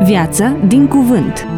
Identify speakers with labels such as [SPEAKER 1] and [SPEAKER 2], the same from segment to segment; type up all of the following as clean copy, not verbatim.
[SPEAKER 1] Viață din cuvânt.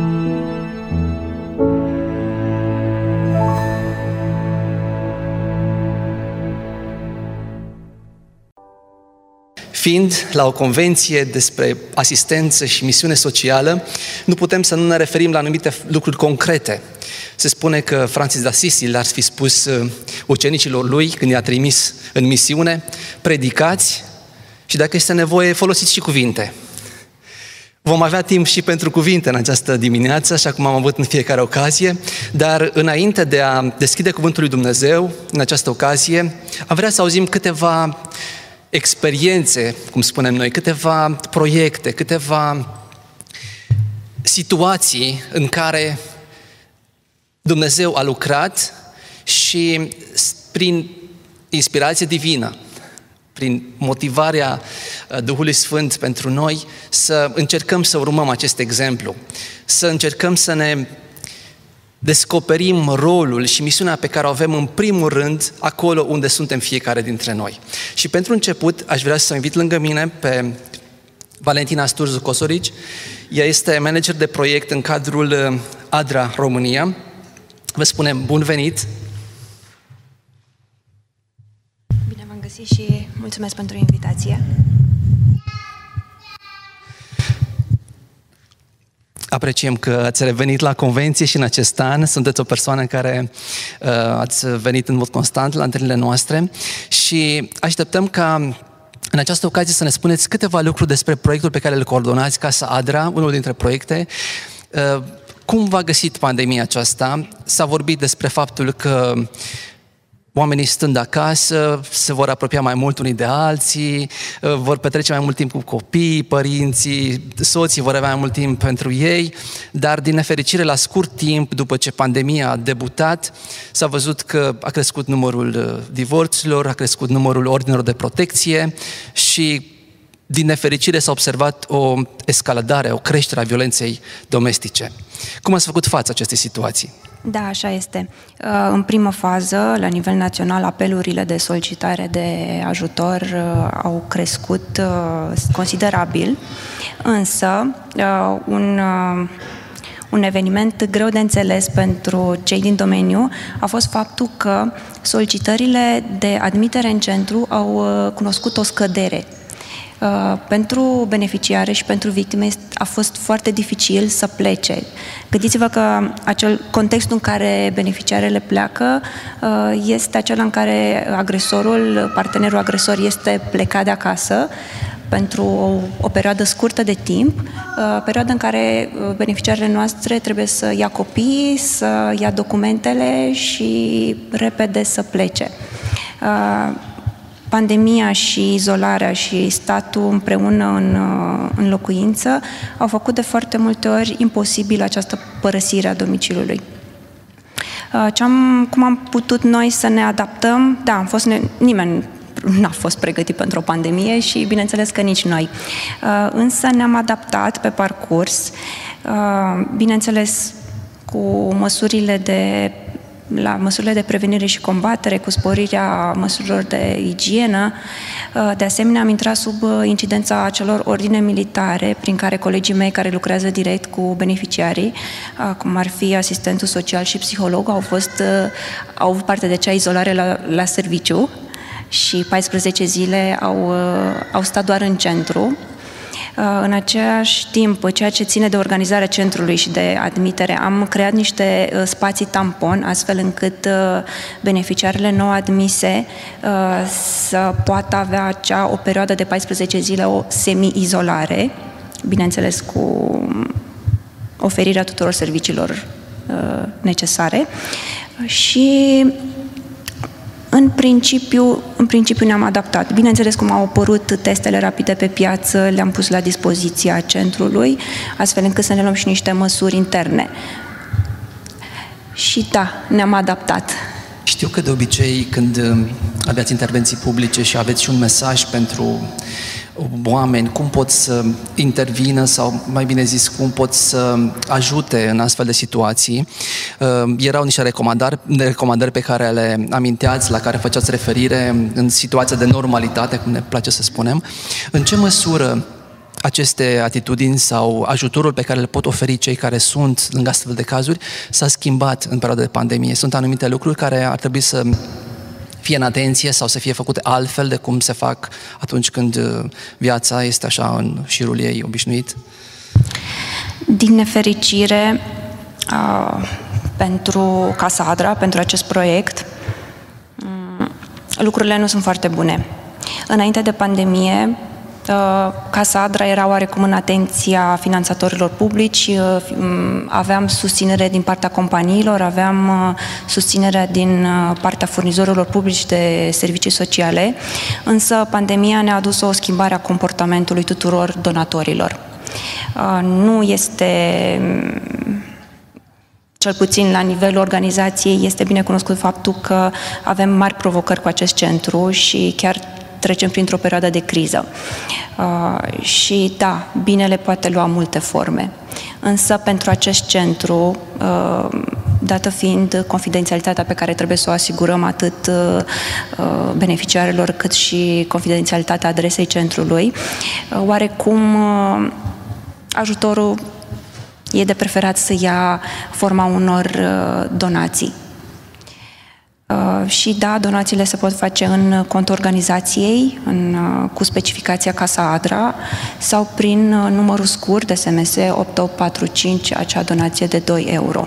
[SPEAKER 2] Fiind la o convenție despre asistență și misiune socială, nu putem să nu ne referim la anumite lucruri concrete. Se spune că Francis d'Assisi le-ar fi spus ucenicilor lui când i-a trimis în misiune: predicați și dacă este nevoie, folosiți și cuvinte. Vom avea timp și pentru cuvinte în această dimineață, așa cum am avut în fiecare ocazie, dar înainte de a deschide Cuvântul lui Dumnezeu, în această ocazie, am vrea să auzim câteva experiențe, cum spunem noi, câteva proiecte, câteva situații în care Dumnezeu a lucrat și prin inspirație divină, prin motivarea Duhului Sfânt pentru noi, să încercăm să urmăm acest exemplu, să încercăm să ne descoperim rolul și misiunea pe care o avem în primul rând acolo unde suntem fiecare dintre noi. Și pentru început aș vrea să invit lângă mine pe Valentina Sturzu Cosorici. Ea este manager de proiect în cadrul ADRA România. Vă spunem bun venit!
[SPEAKER 3] Bine v-am găsit și mulțumesc pentru invitație.
[SPEAKER 2] Apreciem că ați revenit la convenție și în acest an. Sunteți o persoană care ați venit în mod constant la întâlnirile noastre și așteptăm ca în această ocazie să ne spuneți câteva lucruri despre proiectul pe care îl coordonați, Casa ADRA, unul dintre proiecte. Cum v-a găsit pandemia aceasta? S-a vorbit despre faptul că oamenii stând acasă se vor apropia mai mult unii de alții, vor petrece mai mult timp cu copiii, părinții, soții vor avea mai mult timp pentru ei, dar din nefericire la scurt timp după ce pandemia a debutat, s-a văzut că a crescut numărul divorțurilor, a crescut numărul ordinelor de protecție și din nefericire s-a observat o escaladare, o creștere a violenței domestice. Cum ați făcut față acestei situații?
[SPEAKER 3] Da, așa este. În primă fază, la nivel național, apelurile de solicitare de ajutor au crescut considerabil, însă un eveniment greu de înțeles pentru cei din domeniu a fost faptul că solicitările de admitere în centru au cunoscut o scădere. Pentru beneficiare și pentru victime a fost foarte dificil să plece. Gândiți-vă că contextul în care beneficiarele pleacă este acela în care partenerul agresor este plecat de acasă pentru o perioadă scurtă de timp, perioada în care beneficiarele noastre trebuie să ia copiii, să ia documentele și repede să plece. Pandemia și izolarea și statul împreună în locuință au făcut de foarte multe ori imposibil această părăsire a domiciliului. Cum am putut noi să ne adaptăm? Da, nimeni n-a fost pregătit pentru o pandemie și bineînțeles că nici noi. Însă ne-am adaptat pe parcurs, bineînțeles cu măsurile de prevenire și combatere, cu sporirea măsurilor de igienă. De asemenea, am intrat sub incidența acelor ordine militare prin care colegii mei care lucrează direct cu beneficiarii, cum ar fi asistentul social și psiholog, au avut parte de acea izolare la serviciu și 14 zile au stat doar în centru. În același timp, ceea ce ține de organizarea centrului și de admitere, am creat niște spații tampon, astfel încât beneficiarele nou admise să poată avea o perioadă de 14 zile, o semi-izolare, bineînțeles cu oferirea tuturor serviciilor necesare. Și în principiu ne-am adaptat. Bineînțeles, cum au apărut testele rapide pe piață, le-am pus la dispoziția centrului, astfel încât să ne luăm și niște măsuri interne. Și da, ne-am adaptat.
[SPEAKER 2] Știu că de obicei când aveați intervenții publice și aveți și un mesaj pentru oameni, cum pot să intervină sau, mai bine zis, cum pot să ajute în astfel de situații. Erau niște recomandări pe care le aminteați, la care făceați referire în situația de normalitate, cum ne place să spunem. În ce măsură aceste atitudini sau ajutorul pe care le pot oferi cei care sunt lângă astfel de cazuri s-a schimbat în perioada de pandemie. Sunt anumite lucruri care ar trebui să fie în atenție sau să fie făcute altfel de cum se fac atunci când viața este așa în șirul ei obișnuit?
[SPEAKER 3] Din nefericire, pentru Casa Adra, pentru acest proiect, lucrurile nu sunt foarte bune. Înainte de pandemie, Casa Adra era oarecum în atenția finanțatorilor publici, aveam susținere din partea companiilor, aveam susținere din partea furnizorilor publici de servicii sociale, însă pandemia ne-a adus o schimbare a comportamentului tuturor donatorilor. Nu este, cel puțin la nivelul organizației, este bine cunoscut faptul că avem mari provocări cu acest centru și chiar trecem printr-o perioadă de criză. Și da, binele poate lua multe forme. Însă pentru acest centru, dată fiind confidențialitatea pe care trebuie să o asigurăm atât beneficiarilor cât și confidențialitatea adresei centrului, oarecum ajutorul e de preferat să ia forma unor donații. Și da, donațiile se pot face în contul organizației, cu specificația Casa Adra, sau prin numărul scurt de SMS 8845, acea donație de 2 euro.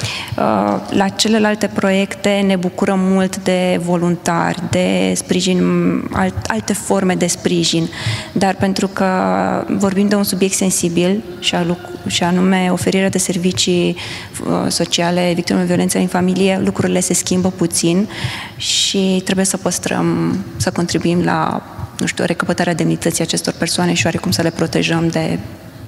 [SPEAKER 3] La celelalte proiecte ne bucurăm mult de voluntari, de sprijin, alte forme de sprijin, dar pentru că vorbim de un subiect sensibil și anume oferirea de servicii sociale victimelor violenței în familie, lucrurile se schimbă puțin și trebuie să păstrăm, să contribuim la, nu știu, recăpătarea demnității acestor persoane și oarecum să le protejăm de,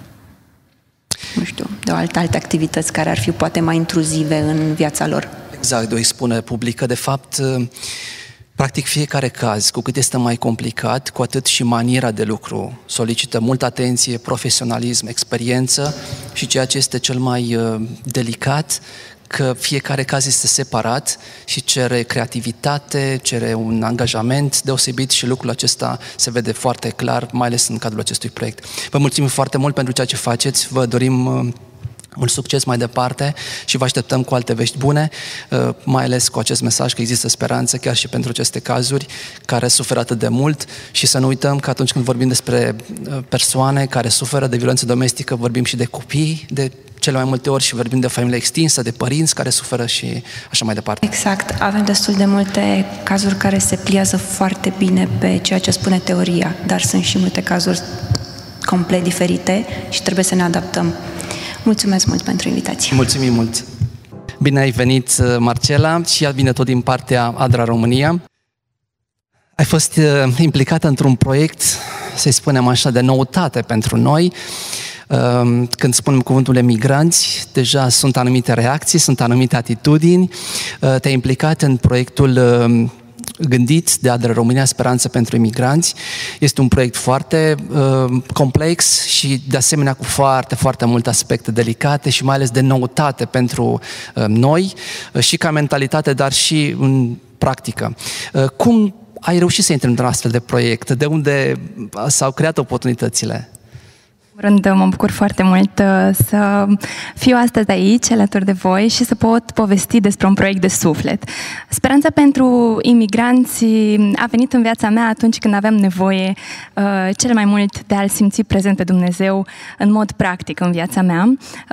[SPEAKER 3] nu știu, de alte activități care ar fi poate mai intruzive în viața lor.
[SPEAKER 2] Exact, de o expunere publică. De fapt, practic fiecare caz, cu cât este mai complicat, cu atât și maniera de lucru solicită multă atenție, profesionalism, experiență și ceea ce este cel mai delicat, că fiecare caz este separat și cere creativitate, cere un angajament deosebit și lucrul acesta se vede foarte clar, mai ales în cadrul acestui proiect. Vă mulțumim foarte mult pentru ceea ce faceți, vă dorim mult succes mai departe și vă așteptăm cu alte vești bune, mai ales cu acest mesaj că există speranță chiar și pentru aceste cazuri care suferă atât de mult și să nu uităm că atunci când vorbim despre persoane care suferă de violență domestică, vorbim și de copii, de cele mai multe ori și vorbim de o familie extinsă, de părinți care suferă și așa mai departe.
[SPEAKER 3] Exact. Avem destul de multe cazuri care se pliază foarte bine pe ceea ce spune teoria, dar sunt și multe cazuri complet diferite și trebuie să ne adaptăm. Mulțumesc mult pentru invitație.
[SPEAKER 2] Mulțumim mult! Bine ai venit, Marcela, și ea vine tot din partea Adra România. Ai fost implicată într-un proiect, să-i spunem așa, de noutate pentru noi. Când spunem cuvântul emigranți, deja sunt anumite reacții, sunt anumite atitudini. Te-ai implicat în proiectul gândit de Adra România, Speranță pentru Imigranți. Este un proiect foarte complex și de asemenea cu foarte, foarte multe aspecte delicate și mai ales de noutate pentru noi și ca mentalitate, dar și în practică. Cum ai reușit să intri într-un astfel de proiect? De unde s-au creat oportunitățile?
[SPEAKER 4] Mă bucur foarte mult să fiu astăzi aici, alături de voi și să pot povesti despre un proiect de suflet. Speranța pentru imigranți a venit în viața mea atunci când aveam nevoie cel mai mult de a-L simți prezent pe Dumnezeu în mod practic în viața mea.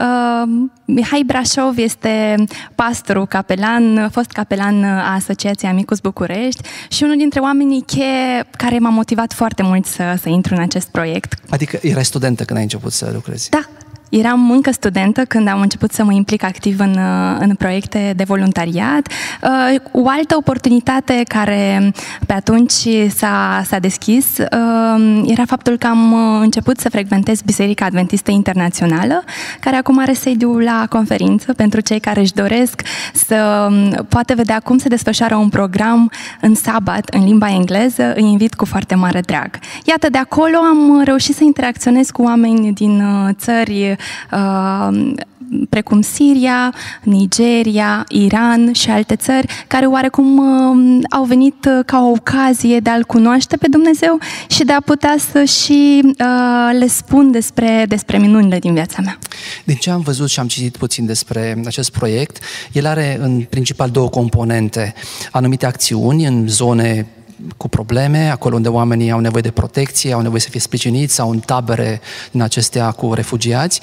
[SPEAKER 4] Mihai Brașov este pastorul capelan, fost capelan a Asociației Amicus București și unul dintre oamenii cheie care m-a motivat foarte mult să intru în acest proiect.
[SPEAKER 2] Adică erai studentă când ai început să lucrezi?
[SPEAKER 4] Da. Eram încă studentă când am început să mă implic activ în proiecte de voluntariat. O altă oportunitate care pe atunci s-a deschis era faptul că am început să frecventez Biserica Adventistă Internațională, care acum are sediu la Conferință. Pentru cei care își doresc să poată vedea cum se desfășoară un program în sabat în limba engleză, îi invit cu foarte mare drag. Iată, de acolo am reușit să interacționez cu oameni din țări precum Siria, Nigeria, Iran și alte țări, care oarecum au venit ca o ocazie de a-L cunoaște pe Dumnezeu și de a putea să și le spun despre minunile din viața mea.
[SPEAKER 2] Din ce am văzut și am citit puțin despre acest proiect, el are în principal două componente. Anumite acțiuni în zone cu probleme, acolo unde oamenii au nevoie de protecție, au nevoie să fie sprijiniți sau în tabere din acestea cu refugiați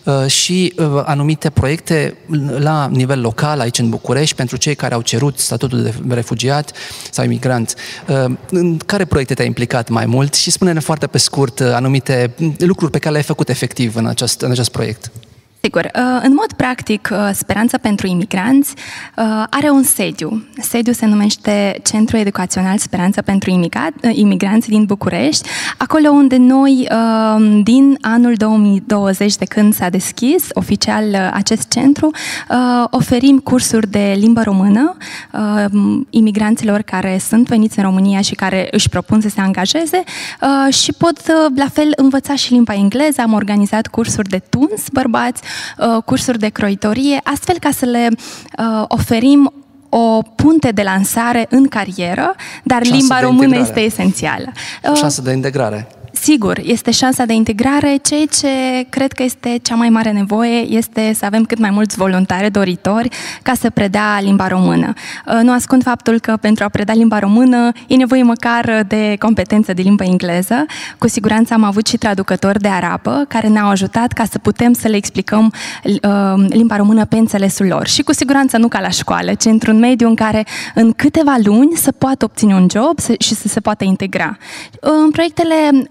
[SPEAKER 2] și anumite proiecte la nivel local, aici în București, pentru cei care au cerut statutul de refugiat sau imigrant. În care proiecte te-ai implicat mai mult și spune-ne foarte pe scurt anumite lucruri pe care le-ai făcut efectiv în acest proiect.
[SPEAKER 4] Sigur. În mod practic, Speranța pentru Imigranți are un sediu. Sediul se numește Centrul Educațional Speranța pentru Imigranți din București, acolo unde noi, din anul 2020, de când s-a deschis oficial acest centru, oferim cursuri de limbă română imigranților care sunt veniți în România și care își propun să se angajeze și pot la fel învăța și limba engleză. Am organizat cursuri de tuns bărbați, cursuri de croitorie, astfel ca să le oferim o punte de lansare în carieră, dar limba română este esențială.
[SPEAKER 2] Șansă de integrare.
[SPEAKER 4] Sigur, este șansa de integrare. Ceea ce cred că este cea mai mare nevoie este să avem cât mai mulți voluntari doritori ca să predea limba română. Nu ascund faptul că pentru a preda limba română e nevoie măcar de competență de limbă engleză. Cu siguranță am avut și traducători de arabă care ne-au ajutat ca să putem să le explicăm limba română pe înțelesul lor. Și cu siguranță nu ca la școală, ci într-un mediu în care în câteva luni să poată obține un job și să se poată integra. În proiectele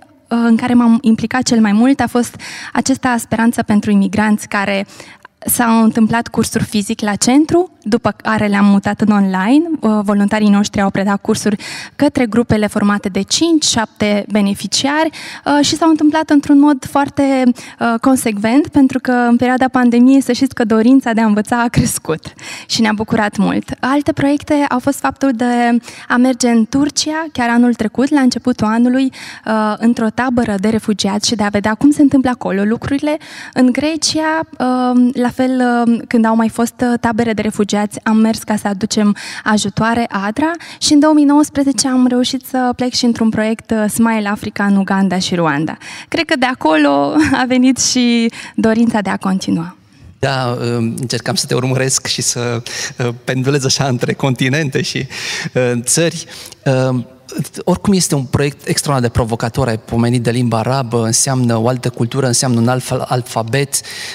[SPEAKER 4] în care m-am implicat cel mai mult a fost acesta Speranța pentru Imigranți, care s-au întâmplat cursuri fizic la centru, după care le-am mutat în online. Voluntarii noștri au predat cursuri către grupele formate de 5-7 beneficiari și s-au întâmplat într-un mod foarte consecvent, pentru că în perioada pandemiei să știți că dorința de a învăța a crescut și ne-a bucurat mult. Alte proiecte au fost faptul de a merge în Turcia, chiar anul trecut, la începutul anului, într-o tabără de refugiați și de a vedea cum se întâmplă acolo lucrurile. În Grecia, la fel, când au mai fost tabere de refugiați, am mers ca să aducem ajutoare ADRA și în 2019 am reușit să plec și într-un proiect Smile Africa în Uganda și Rwanda. Cred că de acolo a venit și dorința de a continua.
[SPEAKER 2] Da, încercam să te urmăresc și să pendulez așa între continente și țări. Oricum este un proiect extraordinar de provocator, ai pomenit de limba arabă, înseamnă o altă cultură, înseamnă un alt alfabet.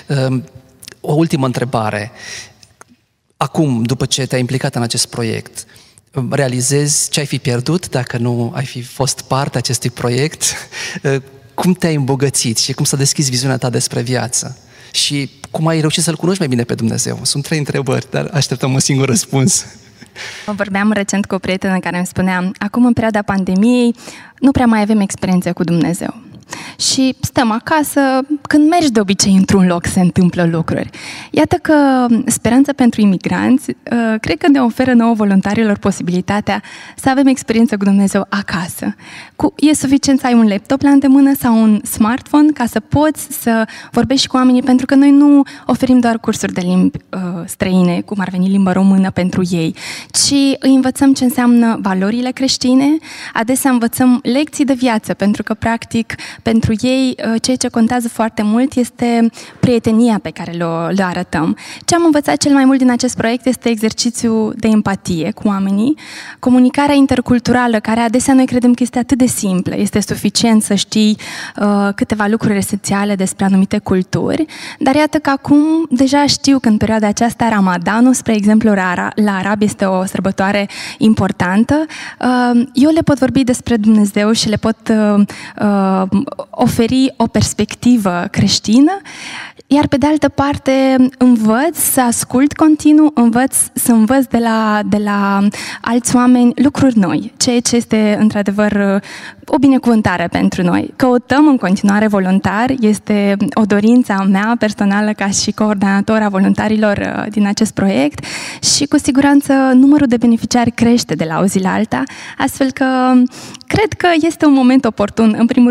[SPEAKER 2] O ultimă întrebare. Acum, după ce te-ai implicat în acest proiect, realizezi ce ai fi pierdut dacă nu ai fi fost parte acestui proiect? Cum te-ai îmbogățit și cum s-a deschis viziunea ta despre viață? Și cum ai reușit să-L cunoști mai bine pe Dumnezeu? Sunt 3 întrebări, dar așteptăm un singur răspuns.
[SPEAKER 4] Vorbeam recent cu o prietenă care îmi spunea: acum, în perioada pandemiei, nu prea mai avem experiențe cu Dumnezeu. Și stăm acasă, când mergi de obicei într-un loc se întâmplă lucruri. Iată că Speranța pentru Imigranți cred că ne oferă nouă voluntarilor posibilitatea să avem experiență cu Dumnezeu acasă. E suficient să ai un laptop la îndemână sau un smartphone ca să poți să vorbești cu oamenii, pentru că noi nu oferim doar cursuri de limbi străine, cum ar veni limba română pentru ei, ci îi învățăm ce înseamnă valorile creștine, adesea învățăm lecții de viață, pentru că practic pentru ei, ceea ce contează foarte mult este prietenia pe care le arătăm. Ce am învățat cel mai mult din acest proiect este exercițiul de empatie cu oamenii, comunicarea interculturală, care adesea noi credem că este atât de simplă. Este suficient să știi câteva lucruri esențiale despre anumite culturi, dar iată că acum deja știu că în perioada aceasta Ramadanul, spre exemplu, la arabi este o sărbătoare importantă. Eu le pot vorbi despre Dumnezeu și le pot oferi o perspectivă creștină, iar pe de altă parte învăț să ascult continuu, să învăț de la alți oameni lucruri noi, ceea ce este într-adevăr o binecuvântare pentru noi. Căutăm în continuare voluntari, este o dorință a mea personală ca și coordonator a voluntarilor din acest proiect și cu siguranță numărul de beneficiari crește de la o zi la alta, astfel că cred că este un moment oportun, în primul rând pentru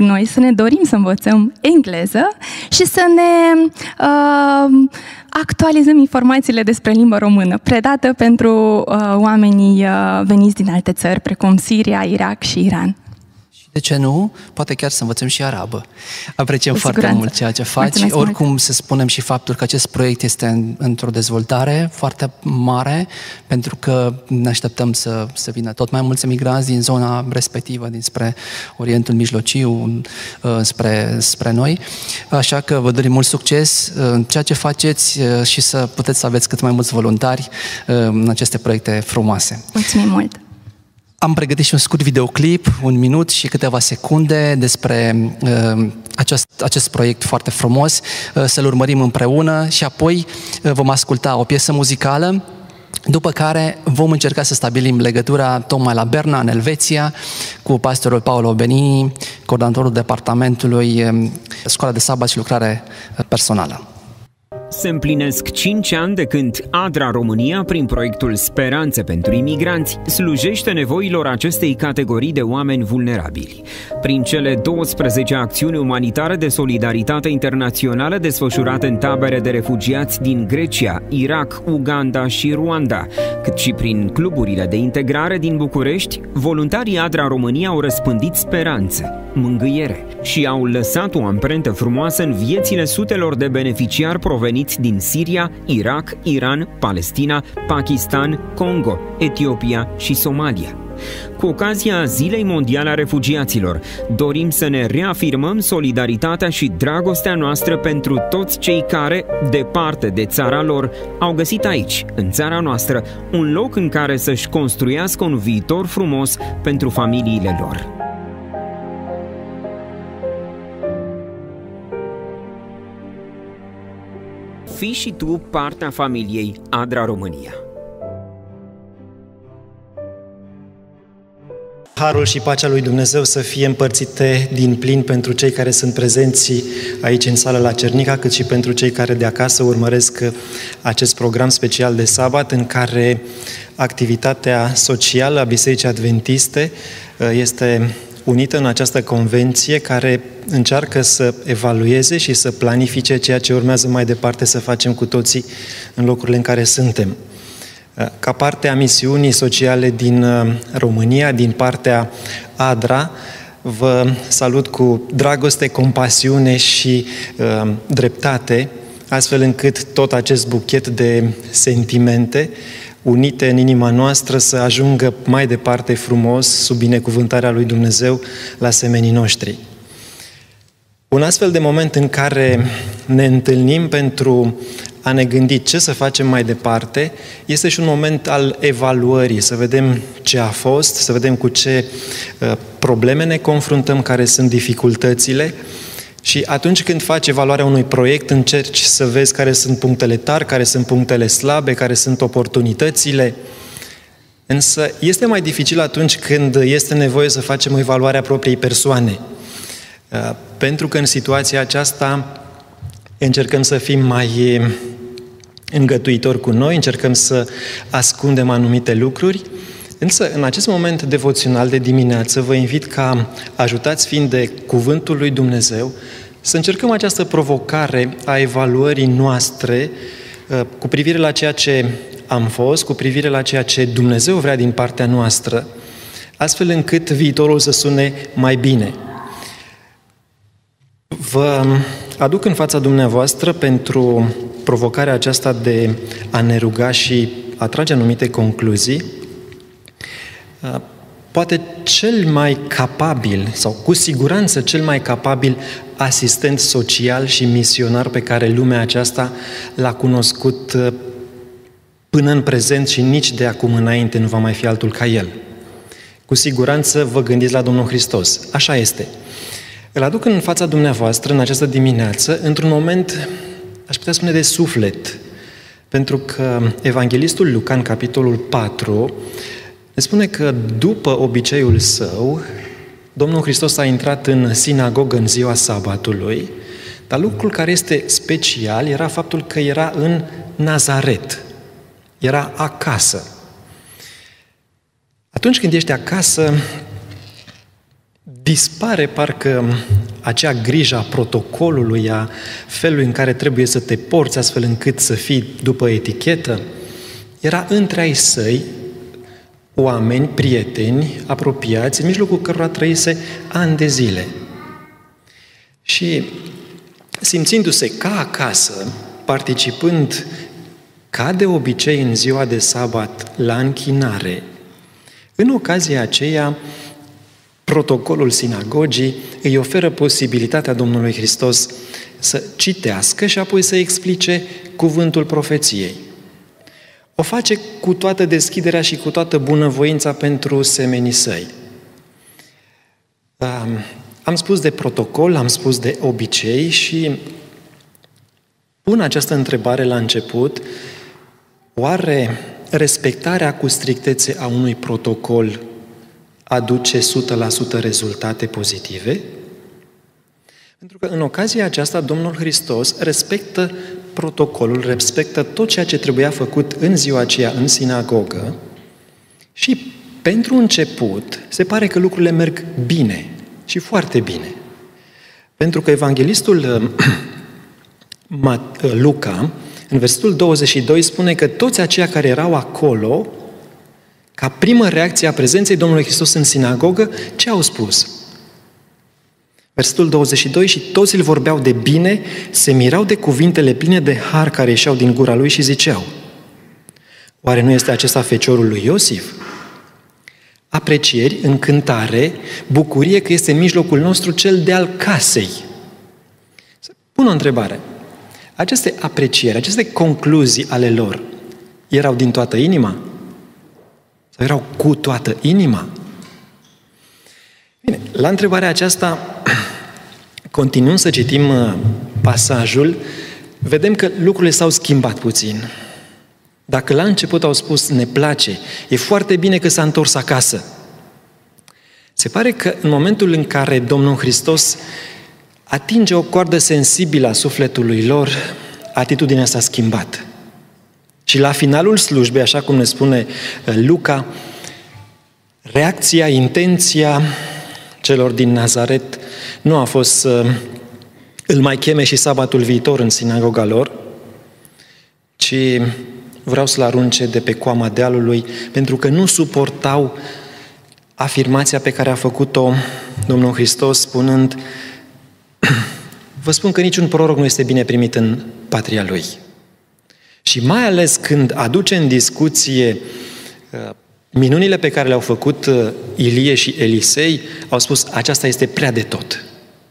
[SPEAKER 4] noi să ne dorim să învățăm engleză și să ne actualizăm informațiile despre limba română, predată pentru oamenii veniți din alte țări, precum Siria, Irak și Iran.
[SPEAKER 2] De ce nu? Poate chiar să învățăm și arabă. Apreciem foarte mult ceea ce faci.
[SPEAKER 4] Mulțumesc
[SPEAKER 2] Oricum
[SPEAKER 4] mult.
[SPEAKER 2] să spunem și faptul că acest proiect este într-o dezvoltare foarte mare, pentru că ne așteptăm să vină tot mai mulți emigranți din zona respectivă, dinspre Orientul Mijlociu, spre noi. Așa că vă dorim mult succes în ceea ce faceți și să puteți să aveți cât mai mulți voluntari în aceste proiecte frumoase.
[SPEAKER 4] Mulțumim mult!
[SPEAKER 2] Am pregătit și un scurt videoclip, 1 minut și câteva secunde despre acest proiect foarte frumos, să-l urmărim împreună și apoi vom asculta o piesă muzicală, după care vom încerca să stabilim legătura tocmai la Berna, în Elveția, cu pastorul Paolo Benini, coordonatorul departamentului Școala de Sabat și Lucrare Personală.
[SPEAKER 5] Se împlinesc 5 ani de când ADRA România, prin proiectul Speranțe pentru imigranți, slujește nevoilor acestei categorii de oameni vulnerabili. Prin cele 12 acțiuni umanitare de solidaritate internațională desfășurate în tabere de refugiați din Grecia, Irak, Uganda și Rwanda, cât și prin cluburile de integrare din București, voluntarii ADRA România au răspândit speranțe, mângâiere și au lăsat o amprentă frumoasă în viețile sutelor de beneficiari proveniți din Siria, Irak, Iran, Palestina, Pakistan, Congo, Etiopia și Somalia. Cu ocazia Zilei Mondiale a Refugiaților, dorim să ne reafirmăm solidaritatea și dragostea noastră pentru toți cei care, departe de țara lor, au găsit aici, în țara noastră, un loc în care să-și construiască un viitor frumos pentru familiile lor. Fii și tu partea familiei ADRA România.
[SPEAKER 6] Harul și pacea lui Dumnezeu să fie împărțite din plin pentru cei care sunt prezenți aici în sală la Cernica, cât și pentru cei care de acasă urmăresc acest program special de sabat, în care activitatea socială a Bisericii Adventiste este unită în această convenție care încearcă să evalueze și să planifice ceea ce urmează mai departe să facem cu toții în locurile în care suntem. Ca parte a misiunii sociale din România, din partea ADRA, vă salut cu dragoste, compasiune și dreptate, astfel încât tot acest buchet de sentimente unite în inima noastră să ajungă mai departe frumos, sub binecuvântarea lui Dumnezeu, la semenii noștri. Un astfel de moment în care ne întâlnim pentru a ne gândi ce să facem mai departe, este și un moment al evaluării, să vedem ce a fost, să vedem cu ce probleme ne confruntăm, care sunt dificultățile. Și atunci când faci evaluarea unui proiect, încerci să vezi care sunt punctele tari, care sunt punctele slabe, care sunt oportunitățile. Însă este mai dificil atunci când este nevoie să facem o evaluare a propriei persoane. Pentru că în situația aceasta încercăm să fim mai îngătuitori cu noi, încercăm să ascundem anumite lucruri. Însă, în acest moment devoțional de dimineață, vă invit ca, ajutați fiind de Cuvântul lui Dumnezeu, să încercăm această provocare a evaluării noastre cu privire la ceea ce am fost, cu privire la ceea ce Dumnezeu vrea din partea noastră, astfel încât viitorul să sune mai bine. Vă aduc în fața dumneavoastră pentru provocarea aceasta de a ne ruga și a trage anumite concluzii, poate cel mai capabil, sau cu siguranță cel mai capabil asistent social și misionar pe care lumea aceasta l-a cunoscut până în prezent și nici de acum înainte nu va mai fi altul ca el. Cu siguranță vă gândiți la Domnul Hristos. Așa este. Îl aduc în fața dumneavoastră în această dimineață, într-un moment, aș putea spune, de suflet. Pentru că Evanghelistul Luca, în capitolul 4, ne spune că după obiceiul său, Domnul Hristos a intrat în sinagogă în ziua sabatului, dar lucrul care este special era faptul că era în Nazaret, era acasă. Atunci când ești acasă, dispare parcă acea grijă a protocolului, a felului în care trebuie să te porți astfel încât să fii după etichetă. Era între ai săi oameni, prieteni, apropiați, în mijlocul cărora trăise ani de zile. Și simțindu-se ca acasă, participând ca de obicei în ziua de sabat la închinare, în ocazia aceea, protocolul sinagogii îi oferă posibilitatea Domnului Hristos să citească și apoi să explice cuvântul profeției. O face cu toată deschiderea și cu toată bunăvoința pentru semenii săi. Am spus de protocol, am spus de obicei și pun această întrebare la început: oare respectarea cu strictețe a unui protocol aduce 100% rezultate pozitive? Pentru că în ocazia aceasta Domnul Hristos respectă protocolul, respectă tot ceea ce trebuia făcut în ziua aceea în sinagogă și pentru început se pare că lucrurile merg bine și foarte bine. Pentru că evanghelistul Luca, în versetul 22, spune că toți aceia care erau acolo, ca primă reacție a prezenței Domnului Hristos în sinagogă, ce au spus? Versetul 22, și toți îl vorbeau de bine, se mirau de cuvintele pline de har care ieșeau din gura lui și ziceau: oare nu este acesta feciorul lui Iosif? Aprecieri, încântare, bucurie că este în mijlocul nostru cel de-al casei. Pun o întrebare. Aceste aprecieri, aceste concluzii ale lor, erau din toată inima? Sau erau cu toată inima? Bine, la întrebarea aceasta, continuăm să citim pasajul, vedem că lucrurile s-au schimbat puțin. Dacă la început au spus ne place, e foarte bine că s-a întors acasă, se pare că în momentul în care Domnul Hristos atinge o coardă sensibilă a sufletului lor, atitudinea s-a schimbat. Și la finalul slujbei, așa cum ne spune Luca, reacția, intenția celor din Nazaret nu a fost să îl mai cheme și sabatul viitor în sinagoga lor, ci vreau să-l arunce de pe coama dealului, pentru că nu suportau afirmația pe care a făcut-o Domnul Hristos, spunând: vă spun că niciun proroc nu este bine primit în patria lui. Și mai ales când aduce în discuție minunile pe care le-au făcut Ilie și Elisei, au spus: aceasta este prea de tot.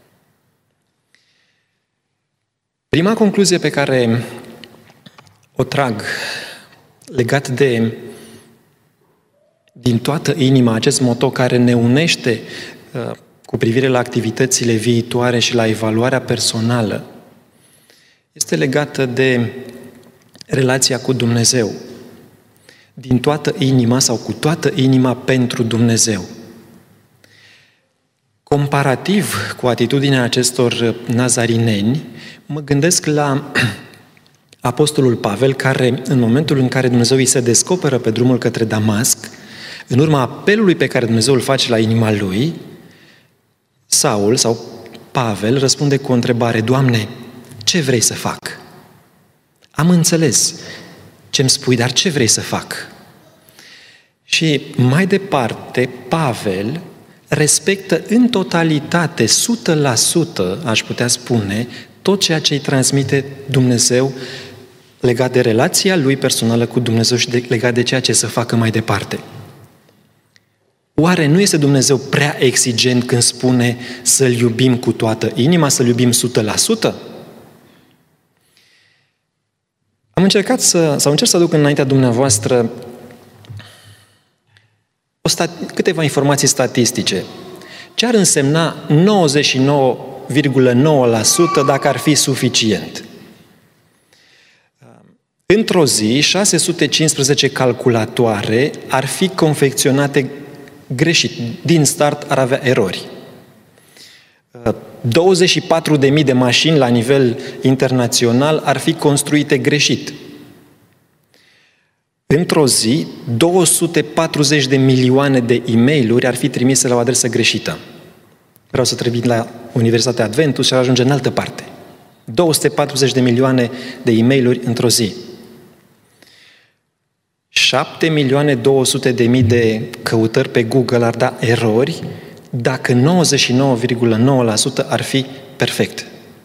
[SPEAKER 6] Prima concluzie pe care o trag legat de din toată inima acest moto care ne unește cu privire la activitățile viitoare și la evaluarea personală, este legată de relația cu Dumnezeu. Din toată inima sau cu toată inima pentru Dumnezeu. Comparativ cu atitudinea acestor nazarineni, mă gândesc la apostolul Pavel, care în momentul în care Dumnezeu îi se descoperă pe drumul către Damasc, în urma apelului pe care Dumnezeu îl face la inima lui, Saul sau Pavel răspunde cu o întrebare: Doamne, ce vrei să fac? Am înțeles ce-mi spui, dar ce vrei să fac? Și mai departe, Pavel respectă în totalitate, 100%, aș putea spune, tot ceea ce îi transmite Dumnezeu legat de relația lui personală cu Dumnezeu și legat de ceea ce să facă mai departe. Oare nu este Dumnezeu prea exigent când spune să-L iubim cu toată inima, să-L iubim 100%? Încerc să aduc înaintea dumneavoastră câteva informații statistice. Ce ar însemna 99,9% dacă ar fi suficient? Într-o zi, 615 calculatoare ar fi confecționate greșit. Din start ar avea erori. 24.000 de mașini la nivel internațional ar fi construite greșit. Într-o zi, 240 de milioane de e-mail-uri ar fi trimise la o adresă greșită. Vreau să trimit la Universitatea Adventus și ajunge în altă parte. 240 de milioane de e-mail-uri într-o zi. 7.200.000 de căutări pe Google ar da erori dacă 99,9% ar fi perfect.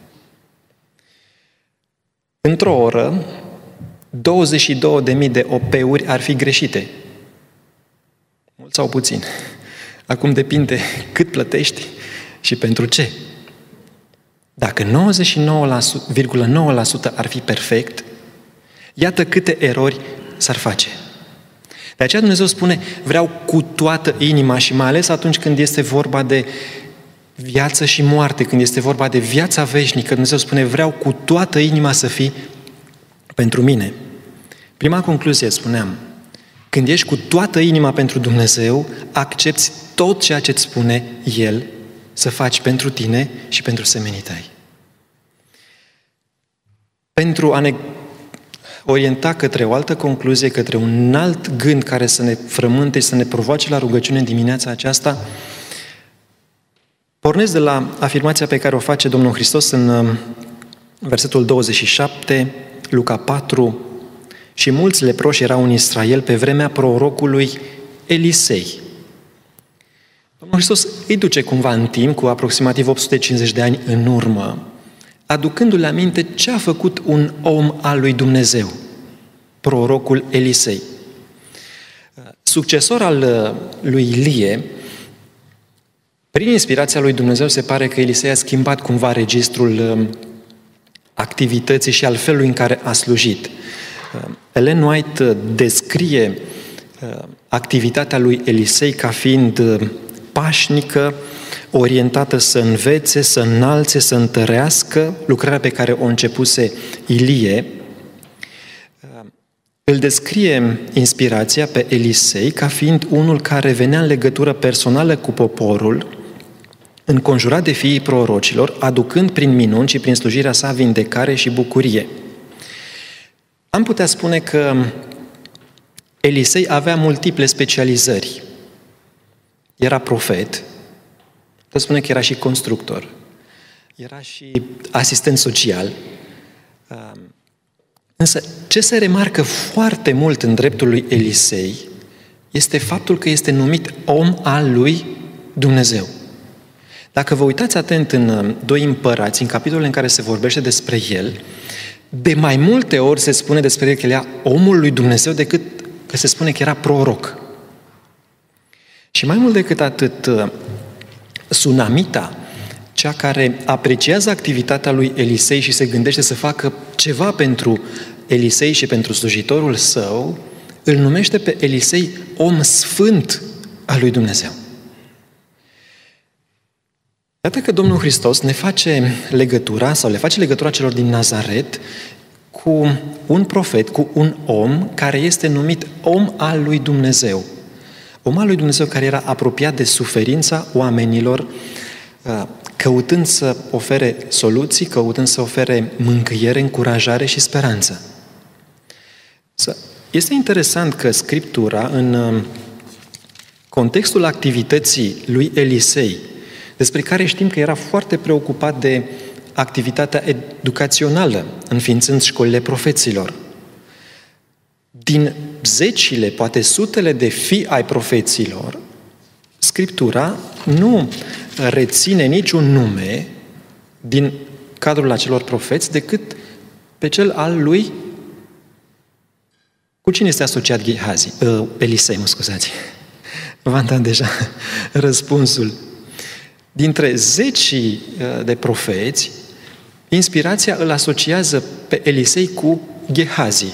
[SPEAKER 6] Într-o oră, 22.000 de OP-uri ar fi greșite. Mult sau puțin. Acum depinde cât plătești și pentru ce. Dacă 99,9% ar fi perfect, iată câte erori s-ar face. De aceea Dumnezeu spune, vreau cu toată inima și mai ales atunci când este vorba de viață și moarte, când este vorba de viața veșnică, Dumnezeu spune, vreau cu toată inima să fii pentru mine. Prima concluzie, spuneam, când ești cu toată inima pentru Dumnezeu, accepți tot ceea ce îți spune El să faci pentru tine și pentru semenii tăi. Pentru a ne orienta către o altă concluzie, către un alt gând care să ne frământe și să ne provoace la rugăciune în dimineața aceasta, pornesc de la afirmația pe care o face Domnul Hristos în versetul 27, Luca 4, și mulți leproși erau în Israel pe vremea prorocului Elisei. Domnul Hristos îi duce cumva în timp, cu aproximativ 850 de ani în urmă, aducându-le aminte ce a făcut un om al lui Dumnezeu, prorocul Elisei. Succesor al lui Ilie, prin inspirația lui Dumnezeu se pare că Elisei a schimbat cumva registrul activității și al felului în care a slujit. Ellen White descrie activitatea lui Elisei ca fiind pașnică, orientată să învețe, să înalțe, să întărească lucrarea pe care o începuse Ilie. Îl descrie inspirația pe Elisei ca fiind unul care venea în legătură personală cu poporul, înconjurat de fiii prorocilor, aducând prin minuni și prin slujirea sa vindecare și bucurie. Am putea spune că Elisei avea multiple specializări. Era profet, tot spune că era și constructor, era și asistent social. Însă, ce se remarcă foarte mult în dreptul lui Elisei este faptul că este numit om al lui Dumnezeu. Dacă vă uitați atent în 2 Împărați, în capitolul în care se vorbește despre el, de mai multe ori se spune despre el că era omul lui Dumnezeu decât că se spune că era proroc. Și mai mult decât atât, Sunamita, cea care apreciază activitatea lui Elisei și se gândește să facă ceva pentru Elisei și pentru slujitorul său, îl numește pe Elisei om sfânt al lui Dumnezeu. Iată că Domnul Hristos ne face legătura, sau le face legătura celor din Nazaret cu un profet, cu un om care este numit om al lui Dumnezeu. Om al lui Dumnezeu care era apropiat de suferința oamenilor, căutând să ofere soluții, căutând să ofere mângâiere, încurajare și speranță. Este interesant că Scriptura, în contextul activității lui Elisei, despre care știm că era foarte preocupat de activitatea educațională, înființând școlile profeților. Din zecile, poate sutele de fii ai profeților, Scriptura nu reține niciun nume din cadrul acelor profeți decât pe cel al lui. Cu cine este asociat Elisei, mă scuzați. V-am dat deja răspunsul. Dintre zecii de profeți, inspirația îl asociază pe Elisei cu Gehazi.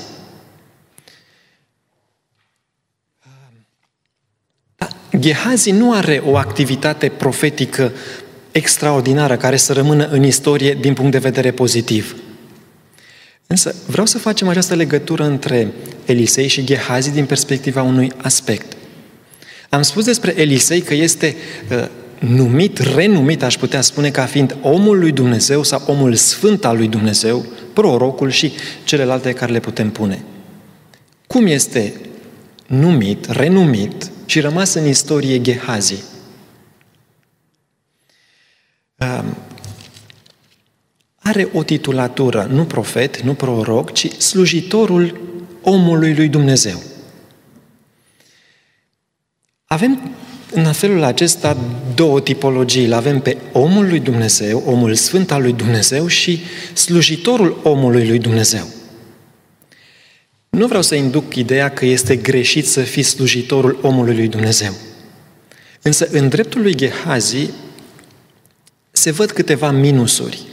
[SPEAKER 6] Gehazi nu are o activitate profetică extraordinară care să rămână în istorie din punct de vedere pozitiv. Însă vreau să facem această legătură între Elisei și Gehazi din perspectiva unui aspect. Am spus despre Elisei că este renumit, aș putea spune, ca fiind omul lui Dumnezeu sau omul sfânt al lui Dumnezeu, prorocul și celelalte care le putem pune. Cum este renumit și rămas în istorie Gehazi? are o titulatură, nu profet, nu proroc, ci slujitorul omului lui Dumnezeu. Avem în felul acesta două tipologii. Îl avem pe omul lui Dumnezeu, omul sfânt al lui Dumnezeu și slujitorul omului lui Dumnezeu. Nu vreau să induc ideea că este greșit să fii slujitorul omului lui Dumnezeu. Însă în dreptul lui Gehazi se văd câteva minusuri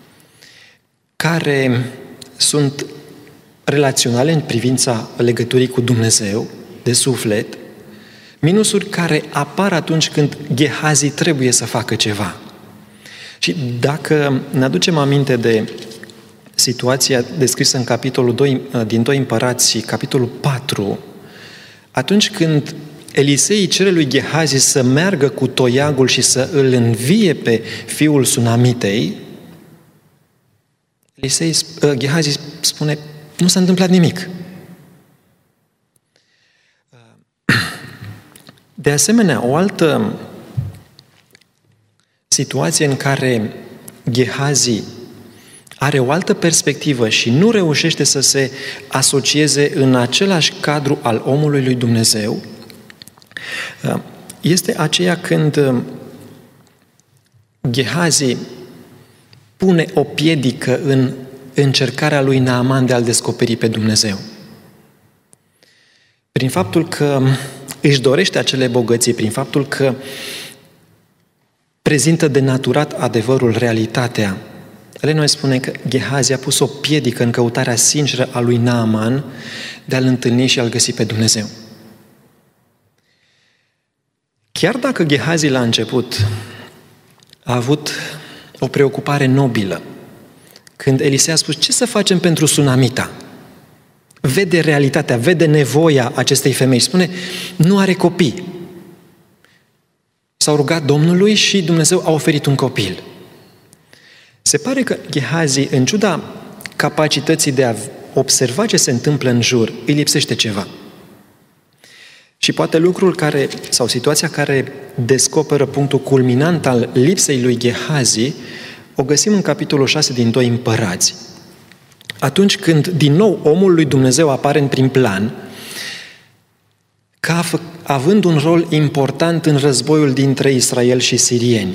[SPEAKER 6] care sunt relaționale în privința legăturii cu Dumnezeu, de suflet, minusuri care apar atunci când Gehazi trebuie să facă ceva. Și dacă ne aducem aminte de situația descrisă în capitolul 2, din 2 Împărați, capitolul 4, atunci când Elisei cere lui Gehazi să meargă cu toiagul și să îl învie pe fiul Sunamitei, Gehazi spune, nu s-a întâmplat nimic. De asemenea, o altă situație în care Gehazi are o altă perspectivă și nu reușește să se asocieze în același cadru al omului lui Dumnezeu, este aceea când Gehazi pune o piedică în încercarea lui Naaman de a-L descoperi pe Dumnezeu. Prin faptul că își dorește acele bogății, prin faptul că prezintă denaturat adevărul, realitatea, Elena spune că Gehazi a pus o piedică în căutarea sinceră a lui Naaman de a-L întâlni și a-L găsi pe Dumnezeu. Chiar dacă Gehazi la început a avut o preocupare nobilă, când Elisei a spus, ce să facem pentru Sunamita? Vede realitatea, vede nevoia acestei femei. Spune, nu are copii. S-au rugat Domnului și Dumnezeu a oferit un copil. Se pare că Gehazi, în ciuda capacității de a observa ce se întâmplă în jur, îi lipsește ceva. Și poate lucrul care, sau situația care descoperă punctul culminant al lipsei lui Gehazi, o găsim în capitolul 6 din 2 Împărați. Atunci când, din nou, omul lui Dumnezeu apare în prim plan, ca având un rol important în războiul dintre Israel și sirieni.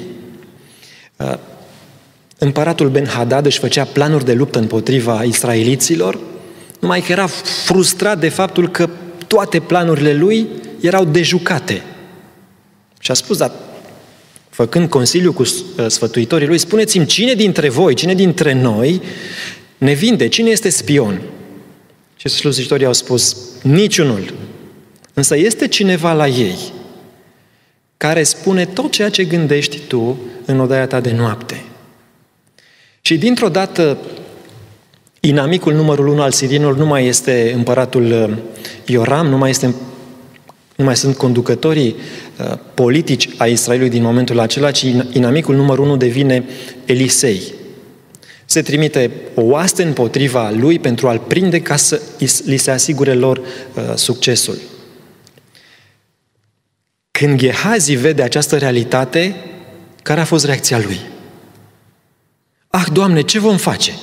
[SPEAKER 6] Împăratul Ben-Hadad își făcea planuri de luptă împotriva israeliților, numai că era frustrat de faptul că toate planurile lui erau dejucate. Și a spus, dar făcând consiliu cu sfătuitorii lui, spuneți-mi, cine dintre voi, cine dintre noi ne vinde, cine este spion? Și slujitorii au spus, niciunul. Însă este cineva la ei care spune tot ceea ce gândești tu în odaia ta de noapte. Și dintr-o dată, inamicul numărul 1 al sirienilor nu mai este împăratul Ioram, nu mai sunt conducătorii politici a Israelului din momentul acela, ci inamicul numărul 1 devine Elisei. Se trimite o oaste împotriva lui pentru a-l prinde ca să li se asigure lor succesul. Când Gehazi vede această realitate, care a fost reacția lui? Ah, Doamne, ce vom face?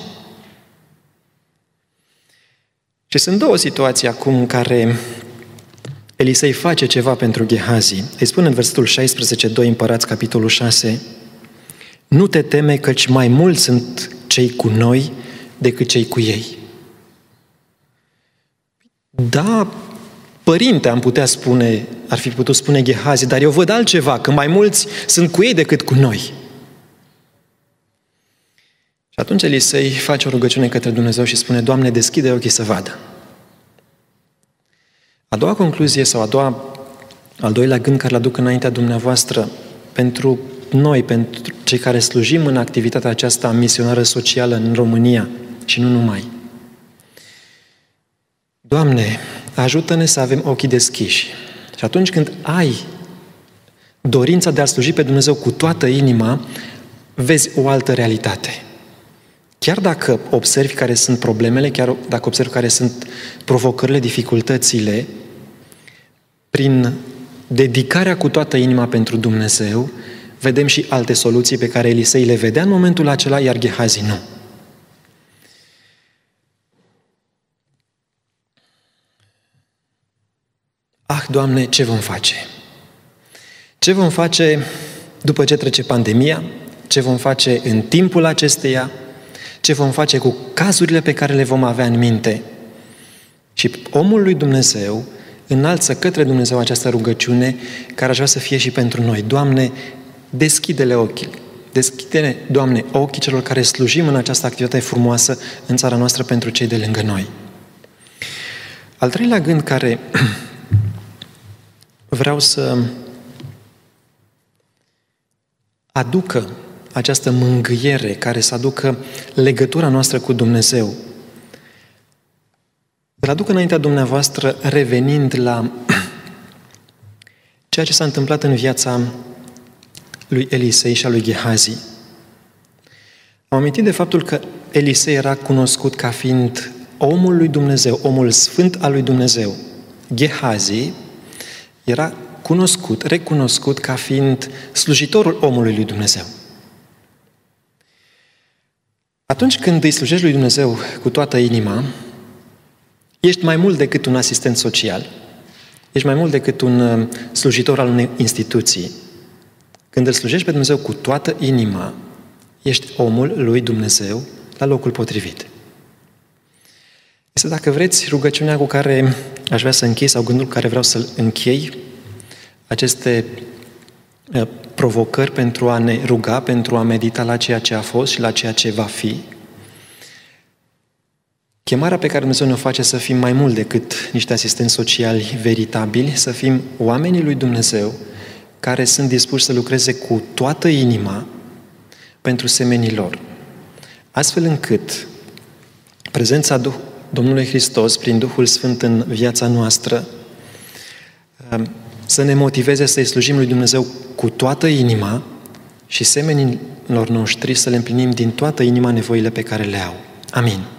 [SPEAKER 6] Și sunt două situații acum în care Elisei face ceva pentru Gehazi. Îi spune în versetul 16, 2 Împărați, capitolul 6, nu te teme, căci mai mulți sunt cei cu noi decât cei cu ei. Da, părinte, am putea spune, ar fi putut spune Gehazi, dar eu văd altceva, că mai mulți sunt cu ei decât cu noi. Și atunci Elisei face o rugăciune către Dumnezeu și spune, Doamne, deschide ochii să vadă. A doua concluzie sau al doilea gând care l-aduc înaintea dumneavoastră pentru noi, pentru cei care slujim în activitatea aceasta misionară socială în România și nu numai. Doamne, ajută-ne să avem ochii deschiși. Și atunci când ai dorința de a sluji pe Dumnezeu cu toată inima, vezi o altă realitate. Chiar dacă observi care sunt problemele, chiar dacă observi care sunt provocările, dificultățile, prin dedicarea cu toată inima pentru Dumnezeu, vedem și alte soluții pe care Elisei le vedea în momentul acela, iar Gehazi nu. Ah, Doamne, ce vom face? Ce vom face după ce trece pandemia? Ce vom face în timpul acesteia? Ce vom face cu cazurile pe care le vom avea în minte? Și omul lui Dumnezeu înalță către Dumnezeu această rugăciune care aș vrea să fie și pentru noi. Doamne, deschide-le ochii. Deschide-ne, Doamne, ochii celor care slujim în această activitate frumoasă în țara noastră pentru cei de lângă noi. Al treilea gând care vreau să aducă această mângâiere, care să aducă legătura noastră cu Dumnezeu, îl aduc înaintea dumneavoastră revenind la ceea ce s-a întâmplat în viața lui Elisei și a lui Gehazi. Am amintit de faptul că Elisei era cunoscut ca fiind omul lui Dumnezeu, omul sfânt al lui Dumnezeu. Gehazi era cunoscut, recunoscut ca fiind slujitorul omului lui Dumnezeu. Atunci când îi slujești lui Dumnezeu cu toată inima, ești mai mult decât un asistent social, ești mai mult decât un slujitor al unei instituții. Când îl slujești pe Dumnezeu cu toată inima, ești omul lui Dumnezeu la locul potrivit. Este, dacă vreți, rugăciunea cu care aș vrea să închei sau gândul cu care vreau să-l închei, aceste provocări pentru a ne ruga, pentru a medita la ceea ce a fost și la ceea ce va fi. Chemarea pe care Dumnezeu ne-o face să fim mai mult decât niște asistenți sociali veritabili, să fim oamenii lui Dumnezeu care sunt dispuși să lucreze cu toată inima pentru semenii lor. Astfel încât prezența Domnului Hristos prin Duhul Sfânt în viața noastră să ne motiveze să-i slujim lui Dumnezeu cu toată inima și semenilor noștri să le împlinim din toată inima nevoile pe care le au. Amin.